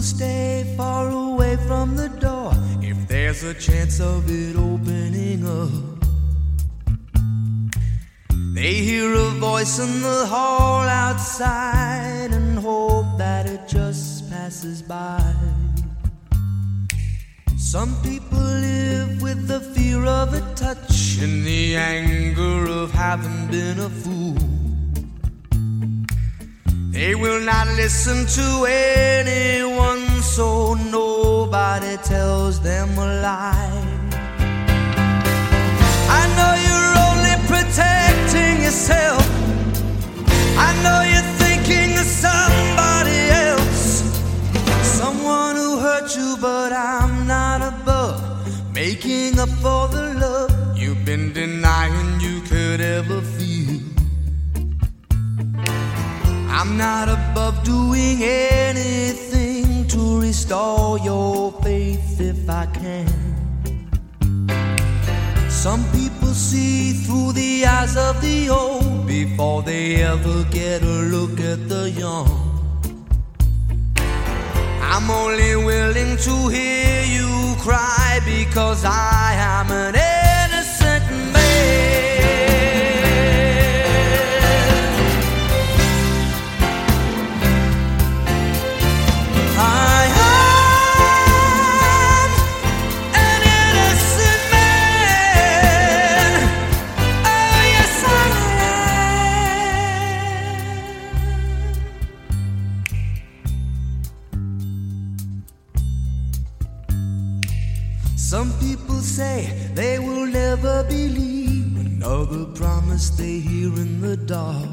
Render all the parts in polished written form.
people stay far away from the door if there's a chance of it opening up. They hear a voice in the hall outside and hope that it just passes by. Some people live with the fear of a touch and the anger of having been a fool. They will not listen to anyone, so nobody tells them a lie. I know you're only protecting yourself. I know you're thinking of somebody else, someone who hurt you, but I'm not above making up for the love you've been denying you could ever feel. I'm not above doing anything to restore your faith if I can. Some people see through the eyes of the old before they ever get a look at the young. I'm only willing to hear you cry because I am an innocent man. I am an innocent man. Oh, yes, I am. Some people say they will never believe another promise they hear in the dark,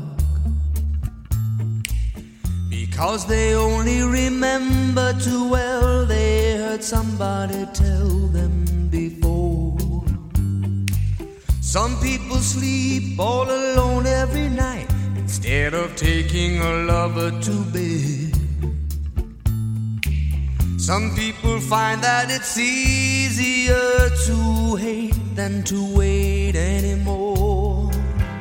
because they only remember too well they heard somebody tell them before. Some people sleep all alone every night instead of taking a lover to bed. Some people find that it's easier to hate than to wait anymore.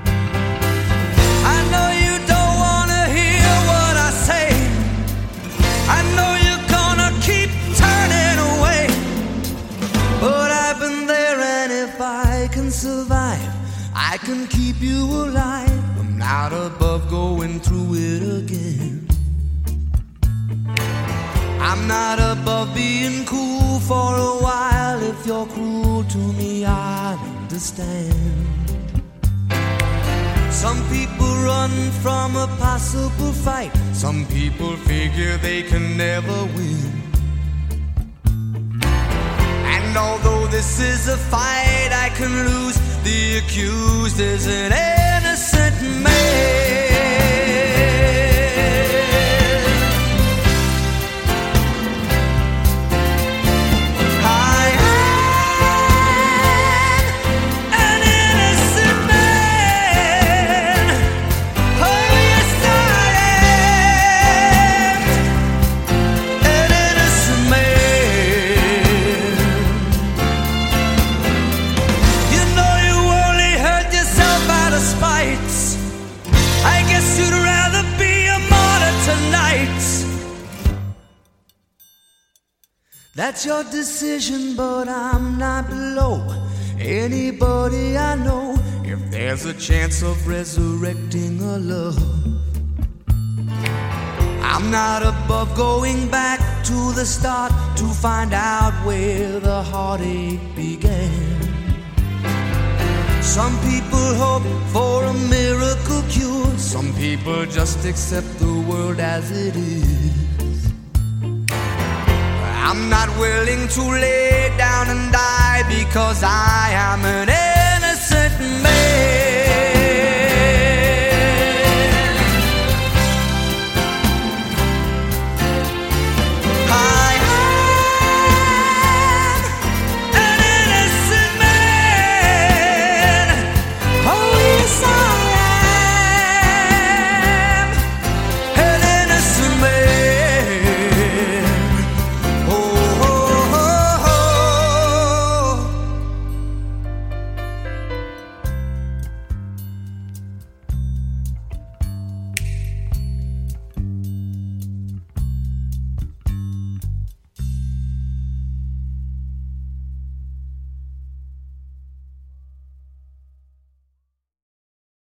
I know you don't want to hear what I say. I know you're gonna keep turning away, but I've been there, and if I can survive, I can keep you alive. I'm not above going through it again. I'm not above being cool for a while. If you're cruel to me, I understand. Some people run from a possible fight. Some people figure they can never win. And although this is a fight I can lose, the accused is an innocent man. That's your decision, but I'm not below anybody I know if there's a chance of resurrecting a love. I'm not above going back to the start to find out where the heartache began. Some people hope for a miracle cure. Some people just accept the world as it is. I'm not willing to lay down and die because I am an